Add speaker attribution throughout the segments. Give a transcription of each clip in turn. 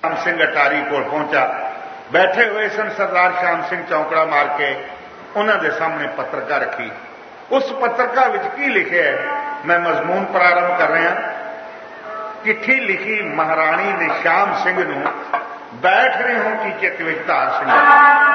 Speaker 1: श्याम सिंह अटारी को पहुंचा। बैठे हुए सन सरदार श्याम सिंह चौंकड़ा मार के उन्होंने सामने पत्रिका रखी। उस पत्रिका विच की लिखे है, मैं मजमून प्रारंभ कर रहा। चिट्ठी लिखी महाराणी ने श्याम सिंह नूं, बैठ रहे हो कि चित विच धार सिंह।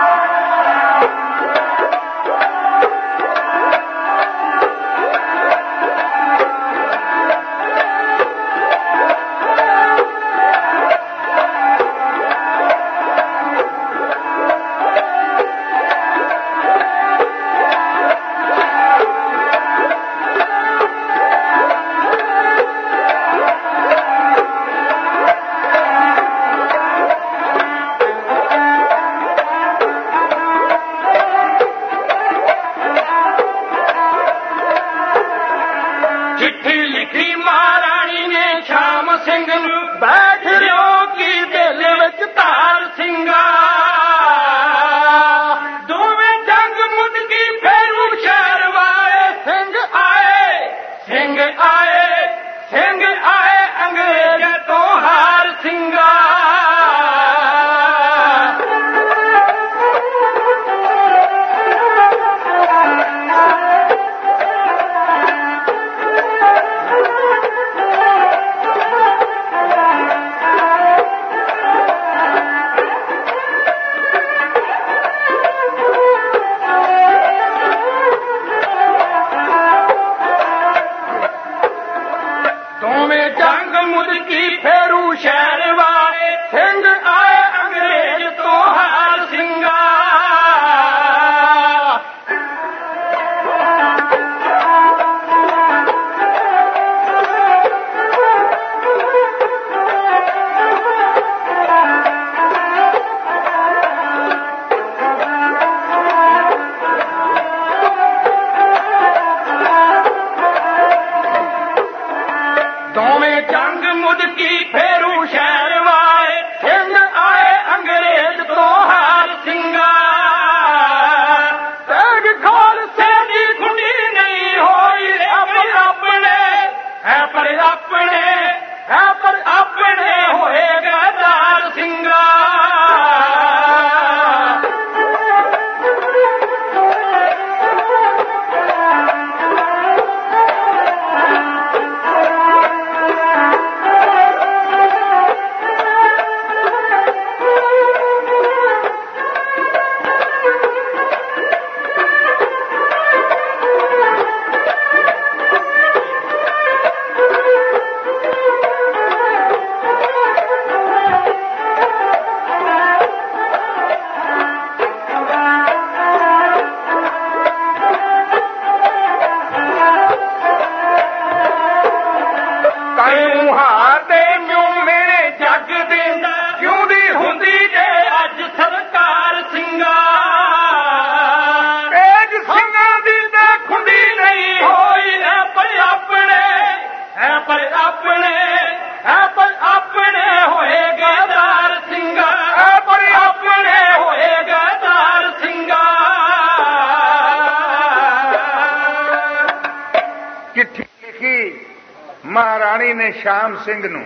Speaker 1: महाराणी ने श्याम सिंह नूं,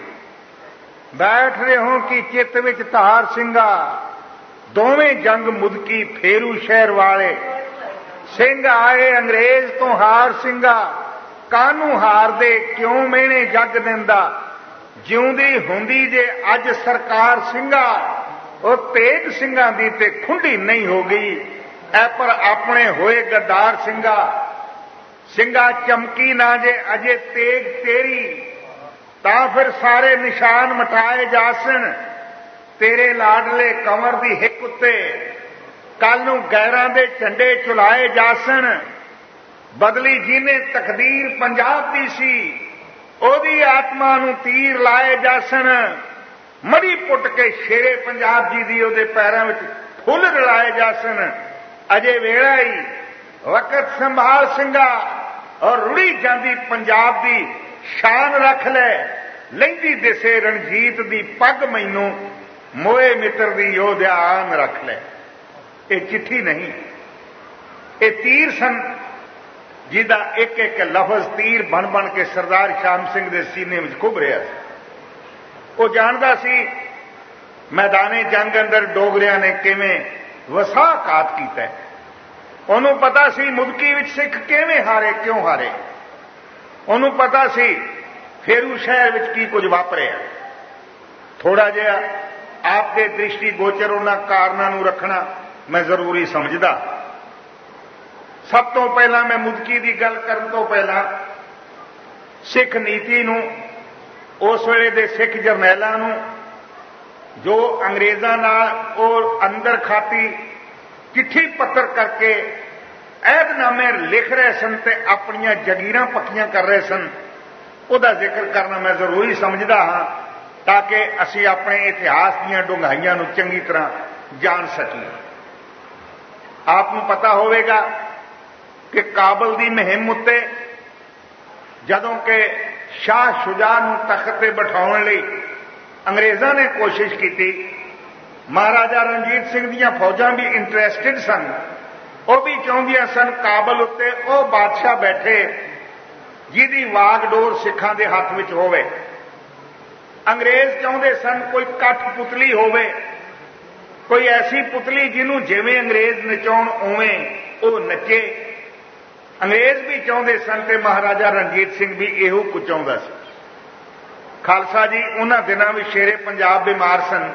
Speaker 1: बैठ रहे हो कि चित विच धार सिंगा, दोवें जंग मुदकी फेरू शहर वाले, सिंह आए अंग्रेज तो हार सिंगा, कानू हार दे क्यों मेने जग दिंदा, जिउंदी हुंदी जे अज सरकार सिंगा, और तेज सिंगां दी ते खुंडी नहीं हो गई, ऐ पर अपने होए गद्दार सिंगा, सिंगा चमकी ना जे अजे तेग तेरी, तां फिर सारे निशान मटाए जासन, तेरे लाडले कंवर दी हिक उत्ते कल नूं गैरां दे झंडे चुलाए जासन, बदली जिने तकदीर पंजाब दी सी, ओदी आत्मा नूं तीर लाए जासन, मड़ी पुट के शेरे पंजाब जी दी ओदे पैरां विच फुੱਲ रलाए जासन, अजे वेला ही वक्त संभाल सिंगा, और रुड़ी जांदी पंजाब दी शान रख ले, लैंदी दिसे रणजीत दी पग मैनू, मोए मित्र दी योद्धा आन रख ले। ये चिट्ठी नहीं, ये तीर सन जिदा एक एक लफज तीर बन बन के सरदार श्याम सिंह दे सीने में खुभ रहा सी। वो जानदा सी मैदाने जंग अंदर डोगरियां ने किवें वसाघात कीता। ਉਹਨੂੰ पता सी मुदकी विच सिख किवें हारे, क्यों हारे। ਉਹਨੂੰ पता सी फेरू शहर विच की कुछ वापरिया। थोड़ा जिहा आपके दृष्टि गोचर उन्हां कारणों नूं रखना मैं जरूरी समझदा। सब तो पहला मैं मुदकी की गल करन तो पहला सिख नीति नूं, उस वेले दे सिख जरनैलां नूं जो अंग्रेज़ां नाल और अंदर खाती चिट्ठी पत्र करके ऐहदनामे लिख रहे सन ते अपनियां जगीरां पक्कियां कर रहे सन, उहदा जिक्र करना मैं जरूरी समझदा हां ताकि असीं अपने इतिहास दीयां डूंघाइयां नूं चंगी तरह जान सकीए। आपनूं पता होवेगा कि काबल की मुहिम उत्ते जदों कि शाह शुजा नूं तख्त ते बिठाउण लई अंग्रेज़ां ने कोशिश की, महाराजा रणजीत सिंह दीयां फौजां भी इंटरस्टिड सन। वह भी चाहुंदियां सन काबल उत्ते वह बादशाह बैठे जिहदी वागडोर सिखां दे हत्थ विच होवे। अंग्रेज़ चाहुंदे सन कोई कठपुतली होवे, कोई ऐसी पुतली जिन्हों जिवें अंग्रेज़ नचाउण उवें वो नचे। अंग्रेज़ भी चाहुंदे सन ते महाराजा रणजीत सिंह भी इहो कुछ चाहुंदा सी। खालसा जी उन्हां दिनां विच शेरे पंजाब बीमार सन,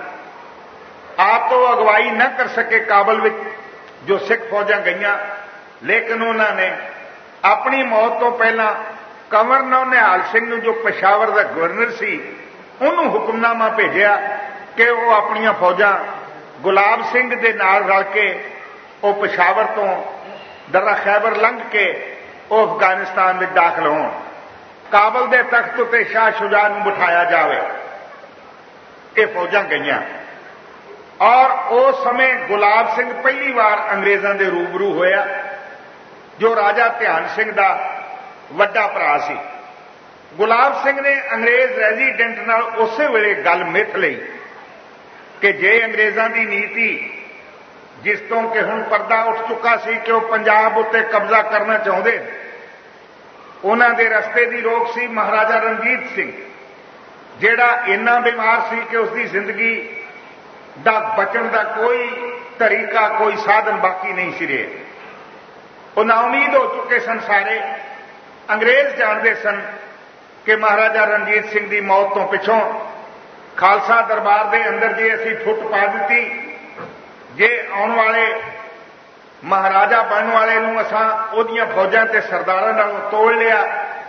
Speaker 1: आप तो अगवाई न कर सके काबल विच जो सिख फौजां गईयां, लेकिन उन्होंने अपनी मौत तो पहला कंवर निहाल सिंह नूं जो पेशावर का गवर्नर सी उन्होंने हुक्मनामा भेजिया कि वह अपनियां फौजां गुलाब सिंह दे नाल रल के वो पेशावर तो दर्रा खैबर लंघ के वो अफगानिस्तान में दाखिल होण, काबल के तख्त उत्ते शाह शुजा नूं बिठाया जाए। ये फौजां गईयां और उस समय गुलाब सिंह पहली बार अंग्रेज़ों के रूबरू होया जो राजा ध्यान सिंह का वड्डा भरा सी। गुलाब सिंह ने अंग्रेज़ रेजीडेंट नाल उस वेले गल मिथ लई कि जे अंग्रेज़ों की नीति जिस तो कि हुण पर्दा उठ चुका सी कि वह पंजाब उत्ते कब्जा करना चाहुंदे, उन्हां दे रस्ते की रोक सी महाराजा रणजीत सिंह जिहड़ा इन्ना बीमार सी कि उसकी जिंदगी दा बचण का कोई तरीका कोई साधन बाकी नहीं सी रहे। वो नाउमीद हो चुके सन सारे। अंग्रेज़ जानते सन कि महाराजा रणजीत सिंह की मौत तो पिछों खालसा दरबार के अंदर जे असीं फुट पा दी, जे आने वाले महाराजा बनने वाले नूं असां उहदियां फौजां ते सरदारां नालों तोड़ लिया,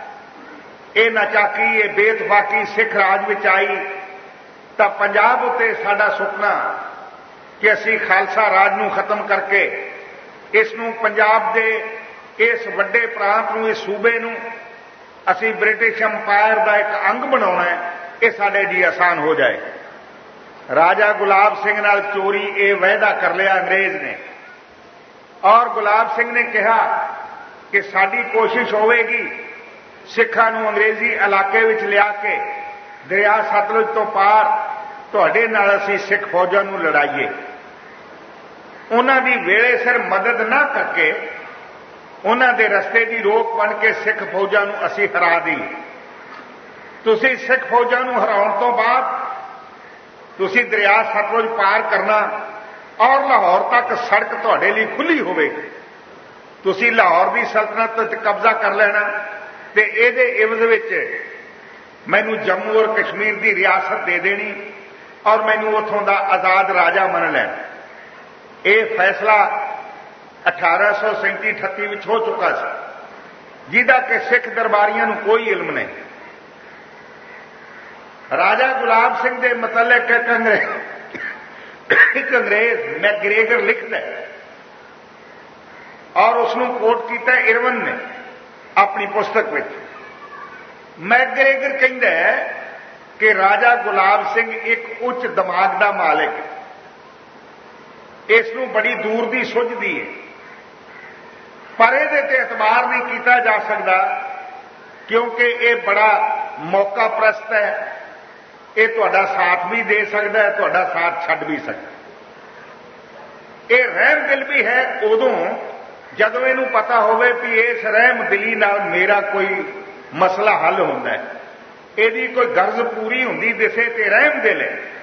Speaker 1: ये नाचाकी ये बेतफाकी सिख राज विच आई तो पंजाब उत्ते साडा सुपना कि असीं खालसा राज नूं खत्म करके इस नूं पंजाब दे इस वड्डे प्रांत नूं इस सूबे नूं असीं ब्रिटिश अंपायर का एक अंग बनाउणा है, ये साडे जी आसान हो जाए। राजा गुलाब सिंह नाल चोरी ये वायदा कर लिया अंग्रेज़ ने और गुलाब सिंह ने कहा कि साडी कोशिश होवेगी सिखां नूं अंग्रेजी इलाके विच लिया के दरिया सतलुज तो पार तुहाडे नाल असीं सिख फौजां नूं लड़ाईए। उन्हां दी वेले सिर मदद ना करके उन्हां दे रस्ते की रोक बन के सिख फौजां नूं असीं हरा दईए। तुसीं सिख फौजां नूं हराउण तो बाद तुसीं दरिया सतलुज पार करना और लाहौर तक सड़क तुहाडे लई खुली होवेगी। तुसीं लाहौर की सल्तनत ते कब्जा कर लेना ते इहदे इवज विच मैनूं जम्मू और कश्मीर की रियासत दे देनी और मैनूं उत्थों दा आजाद राजा मन लैना। यह फैसला 1837-38 विच हो चुका सी, जिहदा कि सिख दरबारियां नूं कोई इल्म नहीं। राजा गुलाब सिंह दे मुतलक एक अंग्रेज मैग्रेगर लिखता है और उसनूं कोट किया इरवन ने अपनी पुस्तक में। मैग्रेगर कहता है कि राजा गुलाब सिंह एक उच्च दिमाग का मालिक है, इसनूं बड़ी दूर की सुझदी है, पर इहदे ते एतबार नहीं किया जा सकता क्योंकि ये बड़ा मौका प्रस्त है, ये तुहाडा साथ भी दे सकता है, तुहाडा साथ छड्ड भी सकता है। ये रहम दिल भी है उदों जदों इहनूं पता होवे भी इस रहम दिली नाल मेरा कोई मसला हल होंदा है, इहदी कोई गर्ज पूरी हुंदी दिसे ते रहम दिल है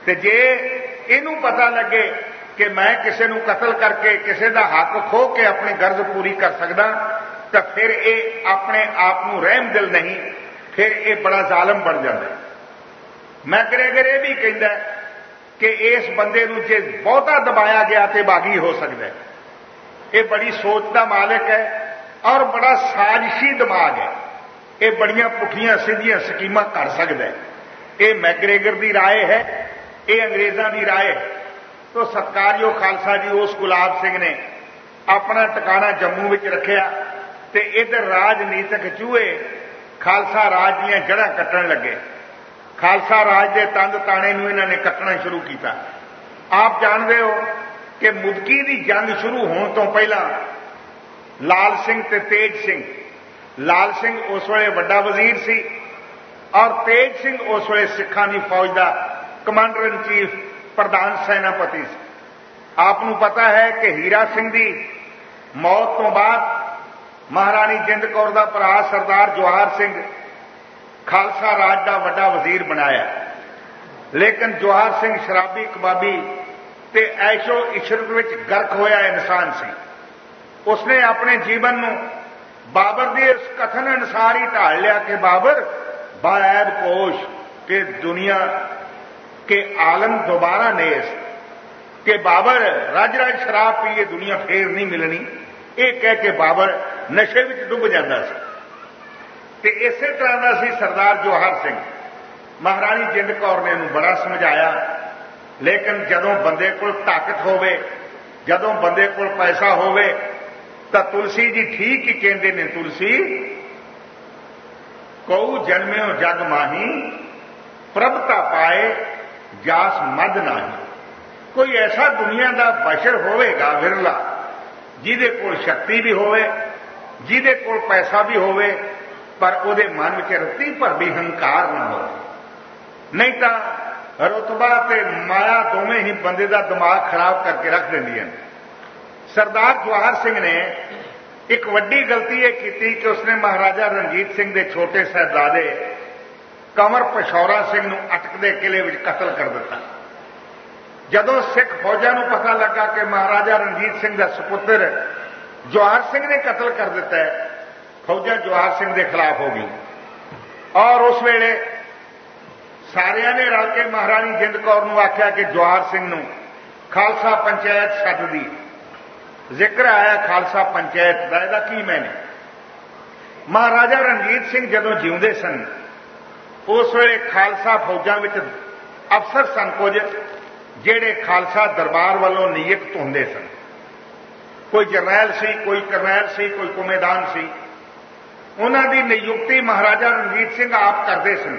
Speaker 1: ਤੇ ਜੇ ਇਹਨੂੰ ਪਤਾ ਲੱਗੇ ਕਿ ਮੈਂ ਕਿਸੇ ਨੂੰ ਕਤਲ ਕਰਕੇ ਕਿਸੇ ਦਾ ਹੱਕ ਖੋਹ ਕੇ ਆਪਣੀ ਗਰਜ਼ ਪੂਰੀ ਕਰ ਸਕਦਾ, ਤਾਂ ਫਿਰ ਇਹ ਆਪਣੇ ਆਪ ਨੂੰ ਰਹਿਮ ਦਿਲ ਨਹੀਂ, ਫਿਰ ਇਹ ਬੜਾ ਜ਼ਾਲਮ ਬਣ ਜਾਂਦਾ। ਮੈਕਗ੍ਰੇਗਰ ਇਹ ਵੀ ਕਹਿੰਦਾ ਕਿ ਇਸ ਬੰਦੇ ਨੂੰ ਜੇ ਬਹੁਤਾ ਦਬਾਇਆ ਗਿਆ ਤੇ ਬਾਗੀ ਹੋ ਸਕਦਾ। ਇਹ ਬੜੀ ਸੋਚ ਦਾ ਮਾਲਕ ਹੈ ਔਰ ਬੜਾ ਸਾਜ਼ਿਸ਼ੀ ਦਿਮਾਗ ਹੈ। ਇਹ ਬੜੀਆਂ ਪੁੱਠੀਆਂ ਸਿੱਧੀਆਂ ਸਕੀਮਾਂ ਕਰ ਸਕਦਾ। ਇਹ ਮੈਕਗ੍ਰੇਗਰ ਦੀ ਰਾਏ ਹੈ, ਇਹ ਅੰਗਰੇਜ਼ਾਂ ਦੀ ਰਾਏ ਹੈ। ਤੋ ਸਤਿਕਾਰਯੋਗ ਖਾਲਸਾ ਜੀ, ਉਸ ਗੁਲਾਬ ਸਿੰਘ ਨੇ ਆਪਣਾ ਟਿਕਾਣਾ ਜੰਮੂ ਵਿੱਚ ਰੱਖਿਆ ਤੇ ਇਧਰ ਰਾਜਨੀਤਿਕ ਚੂਹੇ ਖਾਲਸਾ ਰਾਜ ਦੀਆਂ ਜੜ੍ਹਾਂ ਕੱਟਣ ਲੱਗੇ। ਖਾਲਸਾ ਰਾਜ ਦੇ ਤੰਦ ਤਾਣੇ ਨੂੰ ਇਹਨਾਂ ਨੇ ਕੱਟਣਾ ਸ਼ੁਰੂ ਕੀਤਾ। ਆਪ ਜਾਣਦੇ ਹੋ ਕਿ ਮੁਦਕੀ ਦੀ ਜੰਗ ਸ਼ੁਰੂ ਹੋਣ ਤੋਂ ਪਹਿਲਾਂ ਲਾਲ ਸਿੰਘ ਤੇ ਤੇਜ ਸਿੰਘ, ਲਾਲ ਸਿੰਘ ਉਸ ਵੇਲੇ ਵੱਡਾ ਵਜ਼ੀਰ ਸੀ ਔਰ ਤੇਜ ਸਿੰਘ ਉਸ ਵੇਲੇ ਸਿੱਖਾਂ ਦੀ ਫੌਜ ਦਾ ਕਮਾਂਡਰ ਇਨ ਚੀਫ, ਪ੍ਰਧਾਨ ਸੈਨਾਪਤੀ ਸੀ। ਆਪ ਨੂੰ ਪਤਾ ਹੈ ਕਿ ਹੀਰਾ ਸਿੰਘ ਦੀ ਮੌਤ ਤੋਂ ਬਾਅਦ ਮਹਾਰਾਣੀ ਜਿੰਦ ਕੌਰ ਦਾ ਭਰਾ ਸਰਦਾਰ ਜਵਾਹਰ ਸਿੰਘ ਖਾਲਸਾ ਰਾਜ ਦਾ ਵੱਡਾ ਵਜ਼ੀਰ ਬਣਾਇਆ। ਲੇਕਿਨ ਜਵਾਹਰ ਸਿੰਘ ਸ਼ਰਾਬੀ, ਕਬਾਬੀ ਤੇ ਐਸ਼ੋ ਇਸ਼ਰਤ ਵਿੱਚ ਗਰਕ ਹੋਇਆ ਇਨਸਾਨ ਸੀ। ਉਸਨੇ ਆਪਣੇ ਜੀਵਨ ਨੂੰ ਬਾਬਰ ਦੇ ਇਸ ਕਥਨ ਅਨੁਸਾਰ ਹੀ ਢਾਲ ਲਿਆ ਕਿ ਬਾਬਰ ਬਾਇਦ ਕੋਸ਼ ਕਿ ਦੁਨੀਆ के आलम दोबारा नेस कि बाबर रज रज शराब पीए दुनिया फेर नहीं मिलनी, ये कह के बाबर नशे में डुब जाता सी। ते इसे तरह का सी सरदार जवाहर सिंह। महारानी जिंद कौर ने इन्हूं बड़ा समझाया, लेकिन जदों बंदे कोल ताकत होवे, जदों बंदे कोल पैसा होवे, तां तुलसी जी ठीक ही कहंदे ने, तुलसी कऊ जन्मियो जग माही प्रभता पाए जास मद नाही। कोई ऐसा दुनिया का बशर होवेगा विरला जिहदे कोल शक्ति भी होवे, जिहदे कोल पैसा भी होवे, पर उहदे मन विच रत्ती भर भी हंकार ना हो। नहीं तां रुतबा ते माया दोवें ही बंदे दा दिमाग खराब करके रख दिंदियां। सरदार जवाहर सिंह ने एक वड्डी गलती यह की कि उसने महाराजा रणजीत सिंह के छोटे साहबजादे कंवर पिशौरा सिंह नूं अटकदे किले विच कतल कर दिता। जदों सिख फौजां नूं पता लगा कि महाराजा रणजीत सिंह का सुपुत्र जवाहर सिंह ने कतल कर दिता है, फौजां जवाहर सिंह के खिलाफ हो गई और उस वेले सारियां ने रल के महारानी जिंद कौर नूं आख्या कि जवाहर सिंह नूं खालसा पंचायत सद दी। जिक्र आया खालसा पंचायत का, इहदा की मैंने। महाराजा रणजीत सिंह जदों जिउंदे सन उस वेले खालसा फौजां विच अफसर सन कुछ जिहड़े खालसा दरबार वालों नियुक्त हुंदे सन। कोई जरनैल सी, कोई करनैल सी, कोई कुमेदान सी। उन्हां दी नियुक्ति महाराजा रणजीत सिंह आप करदे सन।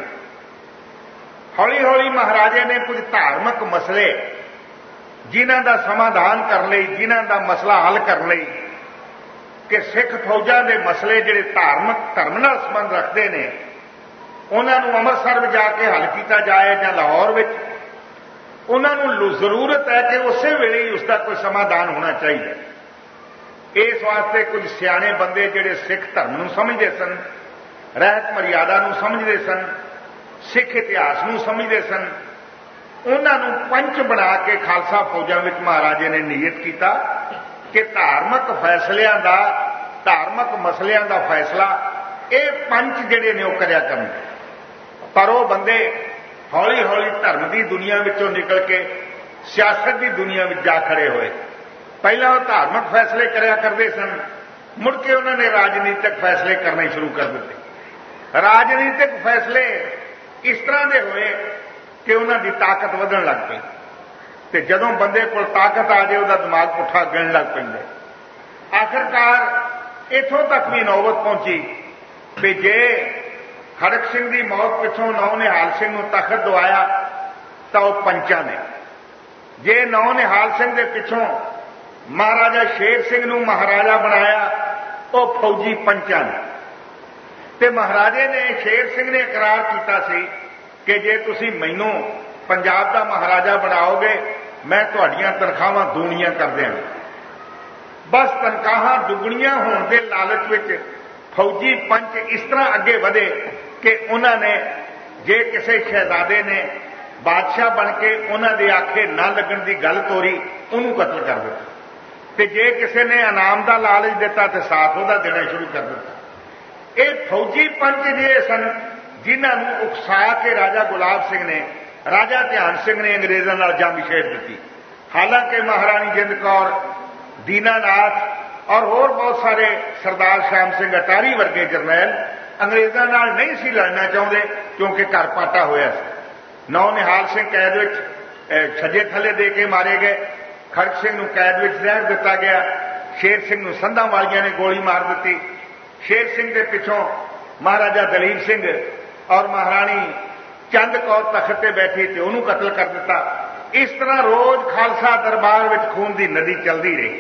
Speaker 1: हौली हौली महाराजे ने कुछ धार्मिक मसले जिन्हां दा समाधान करने लई, जिन्हां दा मसला हल करने लई कि सिख फौजां दे मसले जिहड़े धार्मिक धर्म नाल संबंध रखते हैं उन्होंने अमृतसर में जाके हल किया जाए या लाहौर में, उन्होंने जरूरत है कि उस वेले ही उसका कोई समाधान होना चाहिए। इस वास्ते कुछ सियाने बंदे जिहड़े सिख धर्म नूं समझदे सन, रहत मर्यादा नूं समझदे सन, सिख इतिहास नूं समझदे सन, उन्होंने पंच बना के खालसा फौजां विच महाराजे ने नियत किया कि धार्मिक फैसलियां दा, धार्मिक मसलियां दा फैसला ये पंच जिहड़े ने वो करिया करन। पर वो बंदे हौली हौली धर्म की दुनिया विचों निकल के सियासत की दुनिया में जा खड़े हुए। पहला वो धार्मिक फैसले करया करते सन, मुड़ के उन्होंने राजनीतिक फैसले करने शुरू कर दिते। राजनीतिक फैसले इस तरह के हुए कि उन्होंने ताकत वधन लग पई ते जदों बंदे कोल ताकत आ जाए उसका दिमाग पुठा गिणन लग पैंदा। आखिरकार इथों तक भी नौबत पहुंची भी जे खड़क सिंह की मौत पिछों नौ निहाल सिंह नूं तखत दवाया तो वह पंचा ने, जे नौ निहाल सिंह के पिछों महाराजा शेर सिंह नूं महाराजा बनाया वो फौजी पंचा ने। ते महाराजे ने शेर सिंह ने इकरार किया सी कि जे तुसीं मैनूं पंजाब का महाराजा बनाओगे मैं तुहाडीआं तनखाहां दूणियां कर देवांगा। बस तनखाहां दुगणियां होण दे लालच विच फौजी पंच इस तरह अगे वधे कि उन्होंने जे किसी शहजादे ने बादशाह बन के उन्होंने आखे ना लगन की गल तोरी, उन्होंने कतल कर दिता। ते जे किसी ने इनाम का लालच दिता तो साथ वह देना शुरू कर दिता। ये फौजी पंच जे सन जिन्होंने उकसा के राजा गुलाब सिंह ने, राजा ध्यान सिंह ने अंग्रेजों नाल जंग छेड़ दी। हालांकि महारानी जिंद कौर, दीनानाथ और होर बहुत सारे सरदार श्याम सिंह अटारी वर्गे जरनैल अंग्रेजों नाल नहीं सी लड़ना चाहते, क्योंकि घर पाटा होया सी। नौ निहाल सिंह कैद विच छज्जे थले दे के मारे गए, खड़ग सिंह नूं कैद विच जहर दिता गया, शेर सिंह नूं संधां वालियां ने गोली मार दी। शेर सिंह के पिछों महाराजा दलीप सिंह और महारानी चंद कौर तख्त ते बैठी ते उन्होंने कतल कर दिता। इस तरह रोज खालसा दरबार विच खून की नदी चलती रही।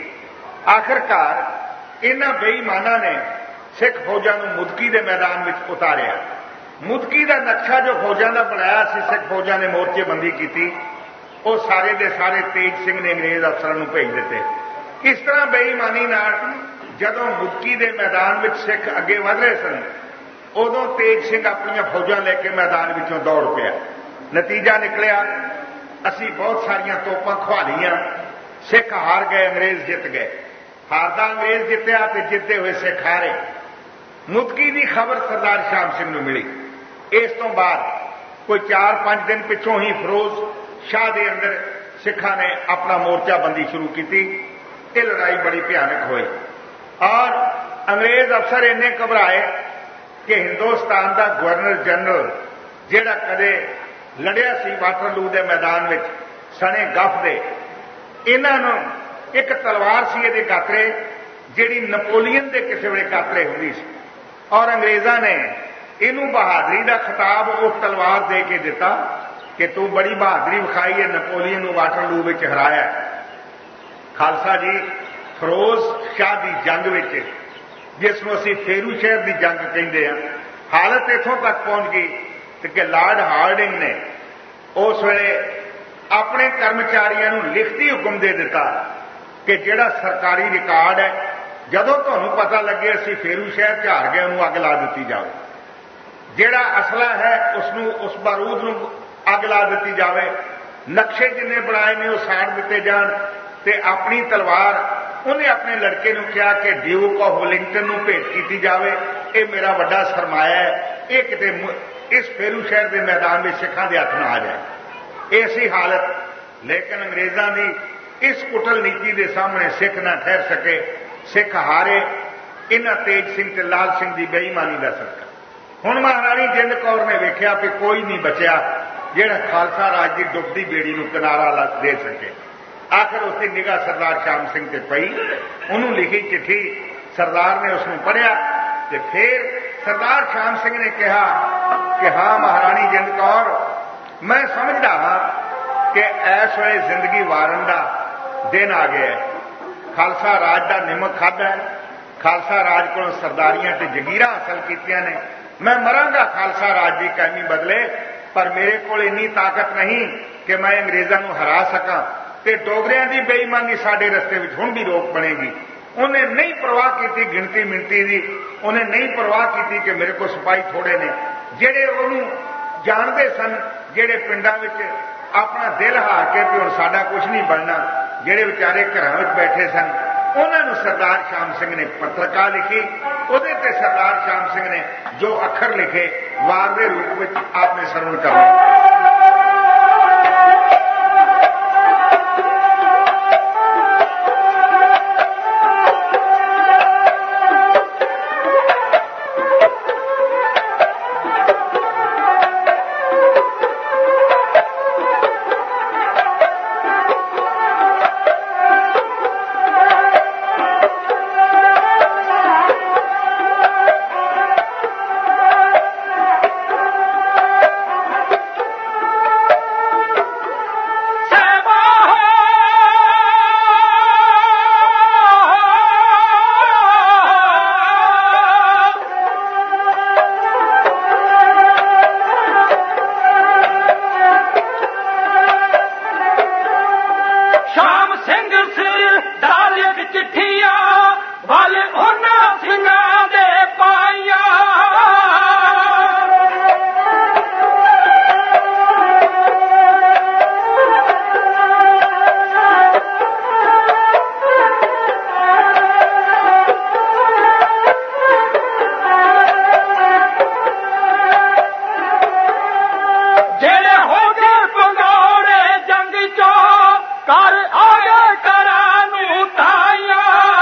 Speaker 1: आखिरकार इन्हां बेईमानां ने सिख फौजां नूं मुदकी के मैदान विच उतारिया। मुदकी का नक्शा जो फौजां का बनाया सी, सिख फौजां ने मोर्चेबंदी की, वो सारे दे सारे तेज सिंह ने अंग्रेज अफसरां नूं भेज दिते। इस तरह बेईमानी नाल जदों मुदकी के मैदान विच सिख अगे वध रहे सन, उदों तेज सिंह अपनी फौजां लेके मैदान विचों दौड़ पिया। नतीजा निकलिया, असी बहुत सारियां तोपां खवा लियां, सिख हार गए, अंग्रेज जित गए। हारदा अंग्रेज जितया ते जिते हुए सिख हारे। मुदकी की खबर सरदार श्याम सिंह नूं मिली। इस तो बाद कोई 4-5 दिन पिछों ही फिरोज शाह के अंदर सिखा ने अपना मोर्चाबंदी शुरू की। ये लड़ाई बड़ी भयानक हुई और अंग्रेज अफसर इन्ने घबराए कि हिंदुस्तान का गवर्नर जनरल जिहड़ा कदे लड़िया सी वाटरलू के मैदान में सने गफ दे, इन्हों एक तलवार सी ये गात्रे जिहड़ी नपोलीयन के किसी वे गात्रे होंदी सी, और अंग्रेज़ों ने इनू बहादरी का खिताब उस तलवार दे के दिता कि तू बड़ी बहादरी विखाई है, नपोलीयन वाटरलू में हराया। खालसा जी फिरोज शाह की जंग में, जिसनों असीं फेरू शहर की जंग कहते हैं, हालत इथों तक पहुंच गई कि लॉर्ड हार्डिंग ने उस वेले अपने कर्मचारियों को लिखती हुक्म दे दिता कि जिहड़ा सरकारी रिकॉर्ड है, जदों तुहानूं पता लगे असीं फेरू शहर च हार गए, उन्होंने अग ला दी जाए। जिहड़ा असला है उसनूं, उस बारूद नूं अग ला दी जाए। नक्शे जिन्ने बनाए ने वो साड़ दिते जान ते अपनी तलवार उन्हें अपने लड़के नूं कहा कि ड्यूक ऑफ वेलिंगटन नूं भेंट की जाए। ये मेरा वड्डा सरमाया है, ये किते इस फेरू शहर के मैदान में सिखां दे हथ न आ जाए। ऐसी हालत, लेकिन अंग्रेज़ों की इस कुटल नीति के सामने सिख न ठहर सके। सिख हारे इन्हां तेज सिंह ते लाल सिंह की बेईमानी का सदका। हुण महारानी जिंद कौर ने वेख्या कि कोई नहीं बचिया जिहड़ा खालसा राज की डुबदी बेड़ी नूं किनारा दे सके। आखिर उसकी निगाह सरदार श्याम सिंह ते पई। उन्होंने लिखी चिट्ठी, सरदार ने उसनूं पढ़िया ते फिर सरदार श्याम सिंह ने कहा कि हाँ महारानी जिंद कौर, मैं समझदा हाँ कि इस वेले जिंदगी वारन का दिन आ गया है। खालसा राज का निमक खाधा है, खालसा राज को सरदारियां ते जगीरां हासिल कीतियां ने। मैं मरांगा खालसा राज की कायमी बदले, पर मेरे को इन्नी ताकत नहीं कि मैं अंग्रेज़ों को हरा सकां ते डोगरियां की बेईमानी साडे रस्ते में हुण भी रोक बनेगी। उन्हें नहीं परवाह की गिणती मिणती की, उन्हें नहीं परवाह की कि मेरे को सिपाही थोड़े ने। जिहड़े उन्होंने जानते सन, जिहड़े पिंडां विच अपना दिल हार के भी हुण साडा कुछ नहीं बनना, जिहड़े बेचारे घरां विच बैठे सन, उन्होंने सरदार श्याम सिंह ने पत्रिका लिखी। उहदे ते सरदार श्याम सिंह ने जो अखर लिखे वार के रूप में आपने सरवण करना।
Speaker 2: कर आगे करानू ताया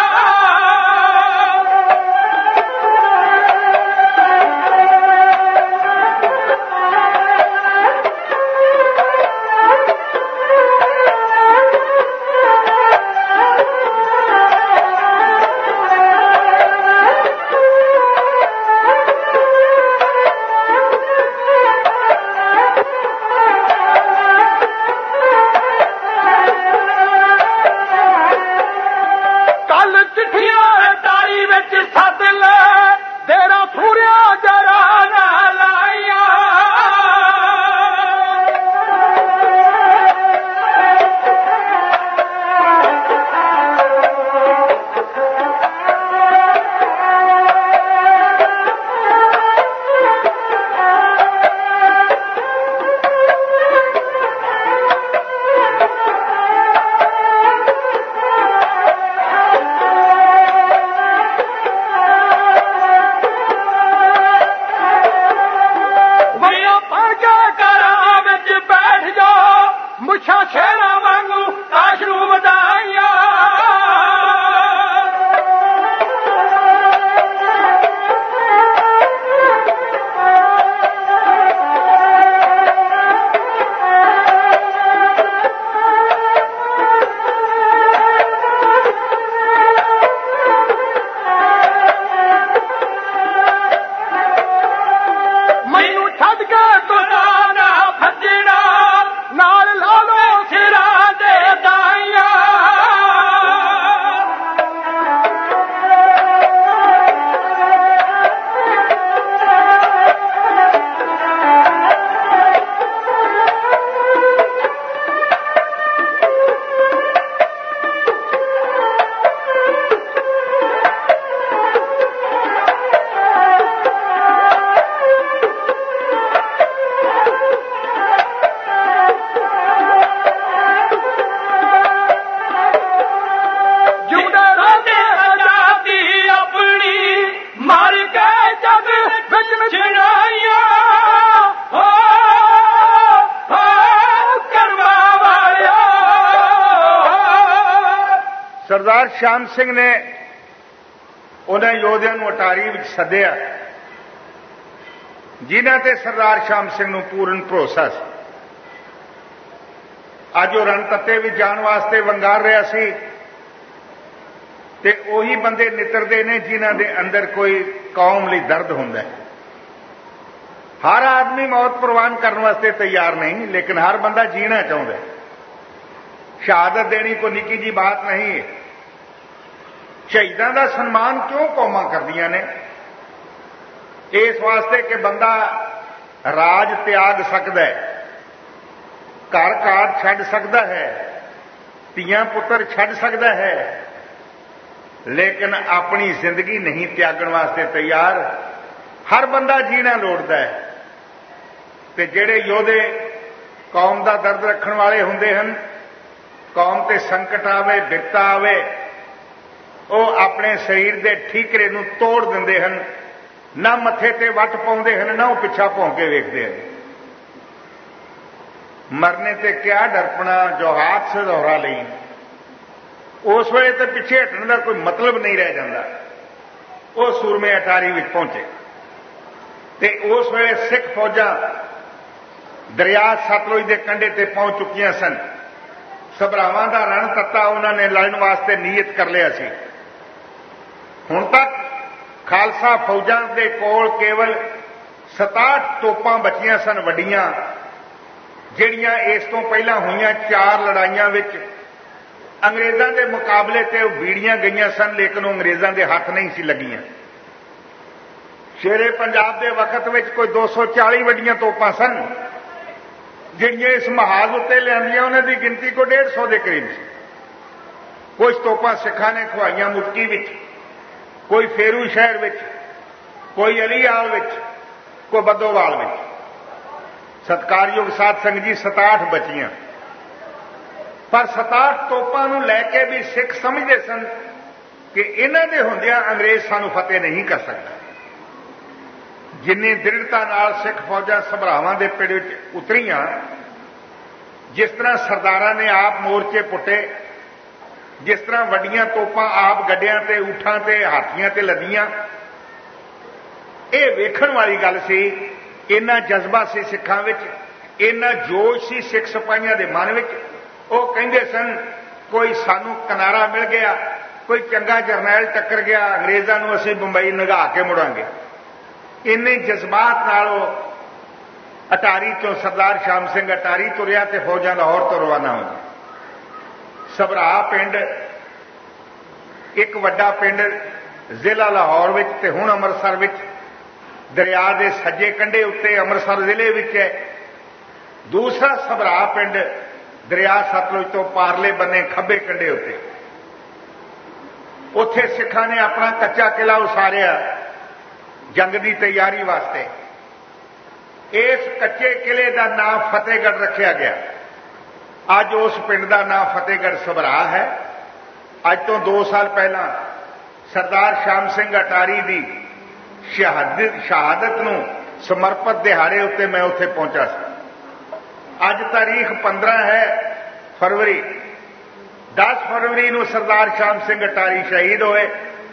Speaker 1: सरदार श्याम सिंह ने उन्हें योद्धिਆਂ ਨੂੰ अटारी ਵਿੱਚ ਸੱਦਿਆ ਜਿਨ੍ਹਾਂ ਤੇ ਸਰਦਾਰ श्याम सिंह ਨੂੰ ਪੂਰਨ ਭਰੋਸਾ ਸੀ। ਅੱਜ ਉਹ ਰਣਤੱਤੇ ਵਿੱਚ ਜਾਣ ਵਾਸਤੇ ਵੰਗਾਰ ਰਿਹਾ ਸੀ ਤੇ ਉਹੀ ਬੰਦੇ ਨਿਤਰਦੇ ਨੇ ਜਿਨ੍ਹਾਂ ਦੇ ਅੰਦਰ ਕੋਈ ਕੌਮ ਲਈ ਦਰਦ ਹੁੰਦਾ ਹੈ। ਹਰ ਆਦਮੀ ਮੌਤ ਪ੍ਰਵਾਨ ਕਰਨ ਵਾਸਤੇ ਤਿਆਰ ਨਹੀਂ, ਲੇਕਿਨ ਹਰ ਬੰਦਾ ਜੀਣਾ ਚਾਹੁੰਦਾ ਹੈ। ਸ਼ਹਾਦਤ ਦੇਣੀ ਕੋਈ ਨਿੱਕੀ ਜੀ ਬਾਤ ਨਹੀਂ ਹੈ। ਸ਼ਹੀਦਾਂ ਦਾ ਸਨਮਾਨ ਕਿਉਂ ਕੌਮਾਂ ਕਰਦੀਆਂ ਨੇ? ਇਸ ਵਾਸਤੇ ਕਿ ਬੰਦਾ ਰਾਜ ਤਿਆਗ ਸਕਦਾ ਹੈ, ਘਰ ਘਾਰ ਛੱਡ ਸਕਦਾ ਹੈ, ਧੀਆਂ ਪੁੱਤਰ ਛੱਡ ਸਕਦਾ ਹੈ, ਲੇਕਿਨ ਆਪਣੀ ਜ਼ਿੰਦਗੀ ਨਹੀਂ ਤਿਆਗਣ ਵਾਸਤੇ ਤਿਆਰ। ਹਰ ਬੰਦਾ ਜੀਣਾ ਲੋੜਦਾ ਹੈ ਤੇ ਜਿਹੜੇ ਯੋਧੇ ਕੌਮ ਦਾ ਦਰਦ ਰੱਖਣ ਵਾਲੇ ਹੁੰਦੇ ਹਨ, ਕੌਮ ਤੇ ਸੰਕਟ ਆਵੇ, ਬਿਪਤਾ ਆਵੇ, ਉਹ ਆਪਣੇ ਸਰੀਰ ਦੇ ਠੀਕਰੇ ਨੂੰ ਤੋੜ ਦਿੰਦੇ ਹਨ। ਨਾ ਮੱਥੇ ਤੇ ਵੱਟ ਪਾਉਂਦੇ ਹਨ, ਨਾ ਉਹ ਪਿੱਛਾ ਭੌਂ ਕੇ ਵੇਖਦੇ ਹਨ। ਮਰਨੇ ਤੇ ਕਿਆ ਡਰਪਣਾ ਜੋ ਹਾਥ ਸੇ ਦੋਹਰਾ ਲਈ। ਉਸ ਵੇਲੇ ਤੇ ਪਿੱਛੇ ਹਟਣ ਦਾ ਕੋਈ ਮਤਲਬ ਨਹੀਂ ਰਹਿ ਜਾਂਦਾ। ਉਹ ਸੂਰਮੇ ਅਟਾਰੀ ਵਿੱਚ ਪਹੁੰਚੇ ਤੇ ਉਸ ਵੇਲੇ ਸਿੱਖ ਫੌਜਾਂ ਦਰਿਆ ਸਤਲੁਜ ਦੇ ਕੰਢੇ ਤੇ ਪਹੁੰਚ ਚੁੱਕੀਆਂ ਸਨ। ਸਭਰਾਵਾਂ ਦਾ ਰਣ ਤੱਤਾ ਉਹਨਾਂ ਨੇ ਲੜਨ ਵਾਸਤੇ ਨੀਅਤ ਕਰ ਲਿਆ ਸੀ। ਹੁਣ ਤੱਕ ਖਾਲਸਾ ਫੌਜਾਂ ਦੇ ਕੋਲ ਕੇਵਲ 67 ਤੋਪਾਂ ਬਚੀਆਂ ਸਨ ਵੱਡੀਆਂ, ਜਿਹੜੀਆਂ ਇਸ ਤੋਂ ਪਹਿਲਾਂ ਹੋਈਆਂ 4 ਲੜਾਈਆਂ ਵਿੱਚ ਅੰਗਰੇਜ਼ਾਂ ਦੇ ਮੁਕਾਬਲੇ ਤੇ ਉਹ ਬੀੜੀਆਂ ਗਈਆਂ ਸਨ, ਲੇਕਿਨ ਉਹ ਅੰਗਰੇਜ਼ਾਂ ਦੇ ਹੱਥ ਨਹੀਂ ਸੀ ਲੱਗੀਆਂ। ਸ਼ੇਰੇ ਪੰਜਾਬ ਦੇ ਵਕਤ ਵਿੱਚ ਕੋਈ 240 ਵੱਡੀਆਂ ਤੋਪਾਂ ਸਨ, ਜਿਹੜੀਆਂ ਇਸ ਮਹਾਜ਼ ਉੱਤੇ ਲਿਆਂਦੀਆਂ। ਉਹਨਾਂ ਦੀ ਗਿਣਤੀ ਕੋਈ 150 ਦੇ ਕਰੀਬ ਸੀ। ਕੁਝ ਤੋਪਾਂ ਸਿੱਖਾਂ ਨੇ ਖਵਾਈਆਂ ਮੁਟਕੀ ਵਿੱਚ, ਕੋਈ ਫੇਰੂ ਸ਼ਹਿਰ ਵਿੱਚ, ਕੋਈ ਅਲੀਆਲ ਵਿੱਚ, ਕੋਈ ਬੱਦੋਵਾਲ ਵਿੱਚ। ਸਤਿਕਾਰਯੋਗ ਸਾਧ ਸੰਗਤ ਜੀ 67 ਬਚੀਆਂ, ਪਰ 67 ਤੋਪਾਂ ਨੂੰ ਲੈ ਕੇ ਵੀ ਸਿੱਖ ਸਮਝਦੇ ਸਨ ਕਿ ਇਹਨਾਂ ਦੇ ਹੁੰਦਿਆਂ ਅੰਗਰੇਜ਼ ਸਾਨੂੰ ਫਤਿਹ ਨਹੀਂ ਕਰ ਸਕਦਾ। ਜਿੰਨੀ ਦ੍ਰਿੜਤਾ ਨਾਲ ਸਿੱਖ ਫੌਜਾਂ ਸਭਰਾਵਾਂ ਦੇ ਪਿੰਡ ਵਿੱਚ ਉਤਰੀਆਂ, जिस तरह सरदारां ने आप मोर्चे पुट्टे, जिस तरह वड्डियां तोपां आप गड्डियां ते ऊठां ते हाथियां ते लदियां, ਇਹ ਵੇਖਣ ਵਾਲੀ ਗੱਲ ਸੀ। ਇੰਨਾ ਜਜ਼ਬਾ ਸੀ ਸਿੱਖਾਂ ਵਿੱਚ, ਇੰਨਾ ਜੋਸ਼ ਸੀ ਸਿੱਖ ਸਿਪਾਹੀਆਂ ਦੇ ਮਨ ਵਿੱਚ। ਉਹ ਕਹਿੰਦੇ ਸਨ ਕੋਈ ਸਾਨੂੰ ਕਿਨਾਰਾ ਮਿਲ ਗਿਆ, ਕੋਈ ਚੰਗਾ ਜਰਨੈਲ ਟੱਕਰ ਗਿਆ, ਅੰਗਰੇਜ਼ਾਂ ਨੂੰ ਅਸੀਂ ਬੰਬਈ ਨਗਾ ਕੇ ਮੁੜਾਂਗੇ। ਇੰਨੇ ਜਜ਼ਬਾਤ ਨਾਲ ਉਹ ਅਟਾਰੀ ਤੋਂ ਸਰਦਾਰ ਸ਼ਾਮ ਸਿੰਘ ਅਟਾਰੀ ਤੁਰਿਆ ਤੇ ਫੌਜਾਂ ਲਾਹੌਰ ਤੋਂ ਰਵਾਨਾ ਹੋ ਗਈਆਂ। ਸਭਰਾ ਪਿੰਡ ਇੱਕ ਵੱਡਾ ਪਿੰਡ ਜ਼ਿਲ੍ਹਾ ਲਾਹੌਰ ਵਿੱਚ ਤੇ ਹੁਣ ਅੰਮ੍ਰਿਤਸਰ ਵਿੱਚ ਦਰਿਆ ਦੇ ਸੱਜੇ ਕੰਢੇ ਉੱਤੇ ਅੰਮ੍ਰਿਤਸਰ ਜ਼ਿਲ੍ਹੇ ਵਿੱਚ ਹੈ। ਦੂਸਰਾ ਸਭਰਾ ਪਿੰਡ ਦਰਿਆ ਸਤਲੁਜ ਤੋਂ ਪਾਰਲੇ ਬੰਨੇ ਖੱਬੇ ਕੰਢੇ ਉੱਤੇ। ਉੱਥੇ ਸਿੱਖਾਂ ਨੇ ਆਪਣਾ ਕੱਚਾ ਕਿਲਾ ਉਸਾਰਿਆ ਜੰਗ ਦੀ ਤਿਆਰੀ ਵਾਸਤੇ। ਇਸ ਕੱਚੇ ਕਿਲੇ ਦਾ ਨਾਮ ਫਤਿਹਗੜ੍ਹ ਰੱਖਿਆ ਗਿਆ। ਅੱਜ ਉਸ ਪਿੰਡ ਦਾ ਨਾਮ ਫਤਿਹਗੜ੍ਹ ਸਭਰਾ ਹੈ। ਅੱਜ ਤੋਂ 2 ਸਾਲ ਪਹਿਲਾਂ ਸਰਦਾਰ ਸ਼ਾਮ ਸਿੰਘ ਅਟਾਰੀ ਦੀ ਸ਼ਹਾਦਤ ਨੂੰ ਸਮਰਪਿਤ ਦਿਹਾੜੇ ਉੱਤੇ ਮੈਂ ਉੱਥੇ ਪਹੁੰਚਾ ਸੀ। ਅੱਜ ਤਾਰੀਖ 15 ਹੈ ਫਰਵਰੀ। 10 ਫਰਵਰੀ ਨੂੰ ਸਰਦਾਰ ਸ਼ਾਮ ਸਿੰਘ ਅਟਾਰੀ ਸ਼ਹੀਦ ਹੋਏ।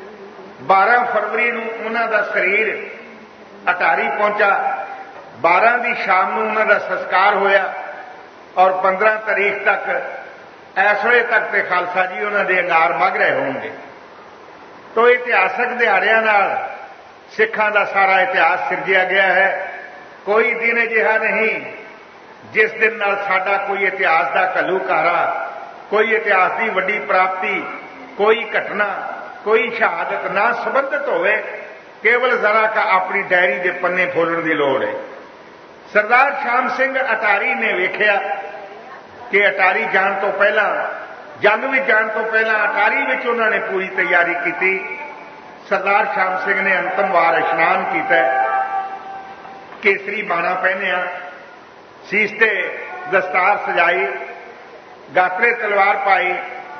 Speaker 1: 12 ਫਰਵਰੀ ਨੂੰ ਉਹਨਾਂ ਦਾ ਸਰੀਰ ਅਟਾਰੀ ਪਹੁੰਚਾ। 12 ਦੀ ਸ਼ਾਮ ਨੂੰ ਉਹਨਾਂ ਦਾ ਸੰਸਕਾਰ ਹੋਇਆ ਔਰ 15 ਤਾਰੀਖ ਤੱਕ ਇਸ ਵੇਲੇ ਤੱਕ ਤੇ ਖਾਲਸਾ ਜੀ ਉਹਨਾਂ ਦੇ ਅੰਗਾਰ ਮੱਘ ਰਹੇ ਹੋਣਗੇ। ਤੋ ਇਤਿਹਾਸਕ ਦਿਹਾੜਿਆਂ ਨਾਲ ਸਿੱਖਾਂ ਦਾ ਸਾਰਾ ਇਤਿਹਾਸ ਸਿਰਜਿਆ ਗਿਆ ਹੈ। ਕੋਈ ਦਿਨ ਅਜਿਹਾ ਨਹੀਂ ਜਿਸ ਦਿਨ ਨਾਲ ਸਾਡਾ ਕੋਈ ਇਤਿਹਾਸ ਦਾ ਘੱਲੂਘਾਰਾ, ਕੋਈ ਇਤਿਹਾਸ ਦੀ ਵੱਡੀ ਪ੍ਰਾਪਤੀ, ਕੋਈ ਘਟਨਾ, ਕੋਈ ਸ਼ਹਾਦਤ ਨਾ ਸੰਬੰਧਿਤ ਹੋਵੇ। ਕੇਵਲ ਜ਼ਰਾ ਕਾ ਆਪਣੀ ਡਾਇਰੀ ਦੇ ਪੰਨੇ ਫੋਲਣ ਦੀ ਲੋੜ ਹੈ। ਸਰਦਾਰ ਸ਼ਾਮ ਸਿੰਘ ਅਟਾਰੀ ਨੇ ਵੇਖਿਆ ਕਿ ਅਟਾਰੀ ਜਾਣ ਤੋਂ ਪਹਿਲਾਂ, ਜੰਗ ਵਿੱਚ ਜਾਣ ਤੋਂ ਪਹਿਲਾਂ ਅਟਾਰੀ ਵਿੱਚ ਉਹਨਾਂ ਨੇ ਪੂਰੀ ਤਿਆਰੀ ਕੀਤੀ। ਸਰਦਾਰ ਸ਼ਾਮ ਸਿੰਘ ਨੇ ਅੰਤਮ ਵਾਰ ਇਸ਼ਨਾਨ ਕੀਤਾ, ਕੇਸਰੀ ਬਾਣਾ ਪਹਿਨਿਆ, ਸੀਸ ਤੇ ਦਸਤਾਰ ਸਜਾਈ, ਗਾਤਰੇ ਤਲਵਾਰ ਪਾਈ,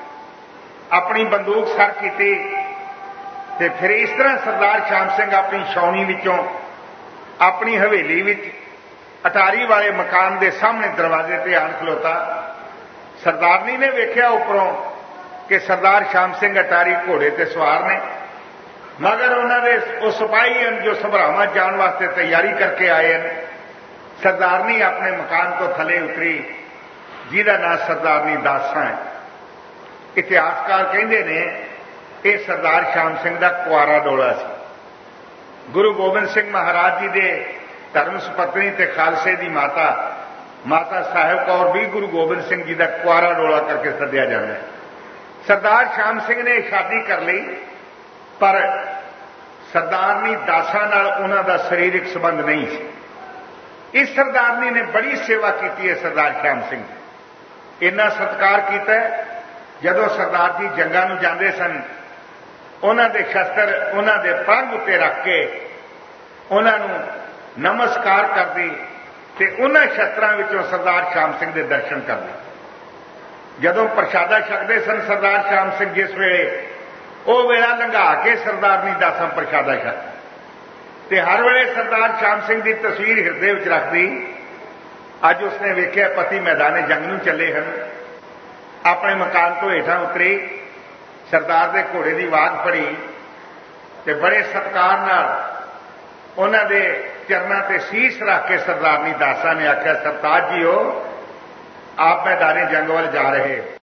Speaker 1: ਆਪਣੀ ਬੰਦੂਕ ਸਰ ਕੀਤੀ ਤੇ ਫਿਰ ਇਸ ਤਰ੍ਹਾਂ ਸਰਦਾਰ ਸ਼ਾਮ ਸਿੰਘ ਆਪਣੀ ਛਾਉਣੀ ਵਿੱਚੋਂ ਆਪਣੀ ਹਵੇਲੀ ਵਿੱਚ ਅਟਾਰੀ ਵਾਲੇ ਮਕਾਨ ਦੇ ਸਾਹਮਣੇ ਦਰਵਾਜ਼ੇ ਤੇ ਆਣ ਖਲੋਤਾ। ਸਰਦਾਰਨੀ ਨੇ ਵੇਖਿਆ ਉੱਪਰੋਂ ਕਿ ਸਰਦਾਰ ਸ਼ਾਮ ਸਿੰਘ ਅਟਾਰੀ ਘੋੜੇ ਤੇ ਸਵਾਰ ਨੇ, ਮਗਰ ਉਹਨਾਂ ਦੇ ਉਹ ਸਿਪਾਹੀ ਹਨ ਜੋ ਸਭਰਾਵਾਂ ਜਾਣ ਵਾਸਤੇ ਤਿਆਰੀ ਕਰਕੇ ਆਏ ਹਨ। ਸਰਦਾਰਨੀ ਆਪਣੇ ਮਕਾਨ ਤੋਂ ਥੱਲੇ ਉਤਰੀ, ਜਿਹਦਾ ਨਾਂ ਸਰਦਾਰਨੀ ਦਾਸਾਂ ਹੈ। ਇਤਿਹਾਸਕਾਰ ਕਹਿੰਦੇ ਨੇ ਇਹ ਸਰਦਾਰ ਸ਼ਾਮ ਸਿੰਘ ਦਾ ਕੁਆਰਾ ਡੋਲਾ ਸੀ। ਗੁਰੂ ਗੋਬਿੰਦ ਸਿੰਘ ਮਹਾਰਾਜ ਜੀ ਦੇ ਧਰਮ ਸੁਪਤਨੀ ਤੇ ਖਾਲਸੇ ਦੀ ਮਾਤਾ ਸਾਹਿਬ ਕੌਰ ਵੀ ਗੁਰੂ ਗੋਬਿੰਦ ਸਿੰਘ ਜੀ ਦਾ ਕੁਆਰਾ ਡੋਲਾ ਕਰਕੇ ਸੱਦਿਆ ਜਾਂਦਾ ਹੈ। ਸਰਦਾਰ ਸ਼ਾਮ ਸਿੰਘ ਨੇ ਸ਼ਾਦੀ ਕਰ ਲਈ, ਪਰ ਸਰਦਾਰਨੀ ਦਾਸਾਂ ਨਾਲ ਉਹਨਾਂ ਦਾ ਸਰੀਰਕ ਸੰਬੰਧ ਨਹੀਂ ਸੀ। ਇਸ ਸਰਦਾਰਨੀ ਨੇ ਬੜੀ ਸੇਵਾ ਕੀਤੀ ਹੈ ਸਰਦਾਰ ਸ਼ਾਮ ਸਿੰਘ ਦੀ। ਇੰਨਾ ਸਤਿਕਾਰ ਕੀਤਾ ਜਦੋਂ ਸਰਦਾਰ ਜੀ ਜੰਗਾਂ ਨੂੰ ਜਾਂਦੇ ਸਨ, ਉਹਨਾਂ ਦੇ ਸ਼ਸਤਰ ਉਹਨਾਂ ਦੇ ਪਲੰਘ ਉੱਤੇ ਰੱਖ ਕੇ ਉਹਨਾਂ ਨੂੰ ਨਮਸਕਾਰ ਕਰਦੀ ਤੇ ਉਹਨਾਂ ਸ਼ਸਤਰਾਂ ਵਿੱਚੋਂ ਸਰਦਾਰ ਸ਼ਾਮ ਸਿੰਘ ਦੇ ਦਰਸ਼ਨ ਕਰਦੇ। ਜਦੋਂ ਪ੍ਰਸ਼ਾਦਾ ਛਕਦੇ ਸਨ ਸਰਦਾਰ ਸ਼ਾਮ ਸਿੰਘ, ਜਿਸ ਵੇਲੇ ਉਹ ਵੇਲਾ ਲੰਘਾ ਕੇ ਸਰਦਾਰਨੀ ਦਾਸਾਂ ਪ੍ਰਸ਼ਾਦਾ ਛਕ ਤੇ ਹਰ ਵੇਲੇ ਸਰਦਾਰ ਸ਼ਾਮ ਸਿੰਘ ਦੀ ਤਸਵੀਰ ਹਿਰਦੇ ਵਿੱਚ ਰੱਖਦੀ। ਅੱਜ ਉਸਨੇ ਵੇਖਿਆ ਪਤੀ ਮੈਦਾਨੇ ਜੰਗ ਨੂੰ ਚੱਲੇ ਹਨ, ਆਪਣੇ ਮਕਾਨ ਤੋਂ ਹੇਠਾਂ ਉਤਰੀ, ਸਰਦਾਰ ਦੇ ਘੋੜੇ ਦੀ ਆਵਾਜ਼ ਫੜੀ ਤੇ ਬੜੇ ਸਤਿਕਾਰ ਨਾਲ ਉਹਨਾਂ ਦੇ ਚਰਨਾਂ ਤੇ ਸੀਸ ਰੱਖ ਕੇ ਸਰਦਾਰਨੀ ਦਾਸਾਂ ਨੇ ਆਖਿਆ, ਸਰਤਾਜ ਜੀਓ ਆਪ ਮੈਦਾਨੇ ਜੰਗ ਵੱਲ ਜਾ ਰਹੇ